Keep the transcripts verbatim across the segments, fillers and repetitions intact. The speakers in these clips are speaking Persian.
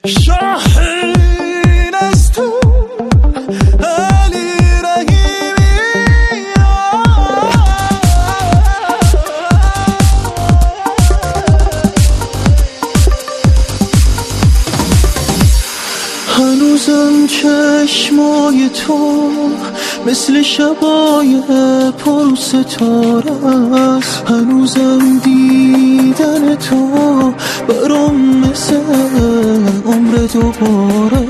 شاهین از تو علی رحیمی هنوزم چشمای تو مثل شبای پر ستاره است، هنوزم دیدن تو برام مثل عمر دوباره.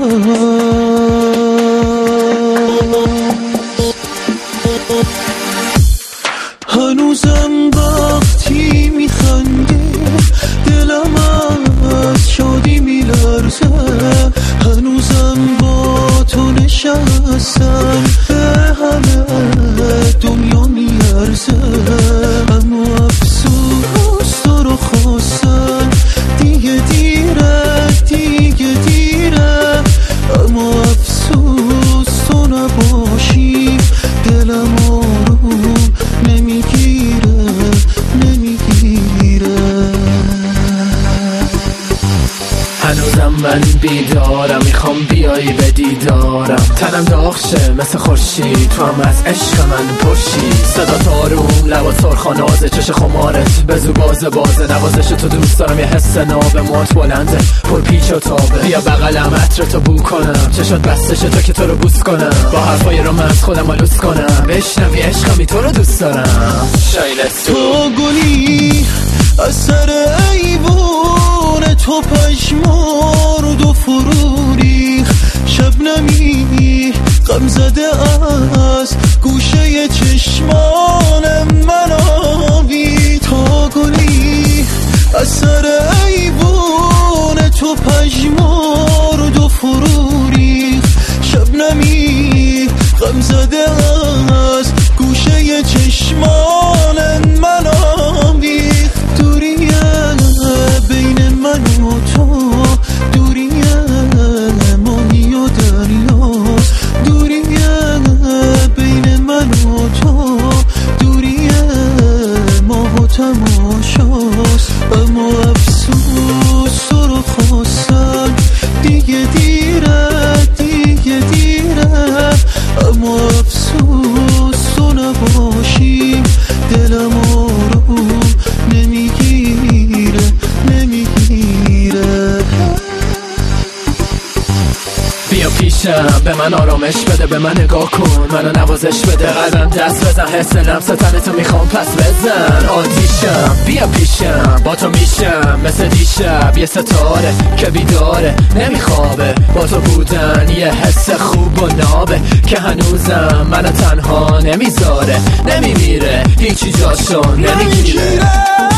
هنوزم وقتی میخندی دلم از شادی میلرزه، هنوزم با تو نشستم به همه دنیا میارزه. اما افسوس تو رو خواستم دیگه دیره دیگه دیره، اما افسوس تو نباشی دلم آروم نمیگیره نمیگیره. هنوزم من بیدارم میخوام بیایی به دیدارم، تنم داغ شه مثل خورشید تو هم از عشق من پرشی. صدا تاروم لبا سرخانازه چش خمارت بزو بازه بازه، نوازش تو دوست دارم یه حس نابه موت بلنده پر پیچ و تابه. بیا بغلم عطرتو بو کنم چشات بستشه تا که تو رو بوس کنم، با حرفای رومنس خودم آلوس کنم بشنوی عشقمی تو رو دوست دارم. شایلت تو گلی از سر ایوون تو پشمارد و فرو ریخ، شبنمی غم زده از گوشه چشمان من آبی. تو گلی از سر ایوون تو پشمارد و فرو ریخ، شبنمی غم زده از گوشه چشمان من آبی. دوریه بین من و تو، دوریه ماهی و دریاست، دوریه بین من و تو، دوریه ماه و تماشاست. اما افسوس تو رو خواستم دیگه دیره دیگه دیره، اما افسوس تو نباشی دلم آروم نمیگیره نمیگیره. بیا پیشم به من آرامش بده، به من نگاه کن منو نوازش بده، قلبم دست بزن حس لمس تنتو میخوام پس بزن آتیشم. بیا پیشم با تو میشم مثل دیشب یه ستاره که بیداره نمیخوابه، با تو بودن یه حس خوب و نابه که هنوزم منو تنها نمیذاره، نمیمیره هیچی جاشو نمیگیره.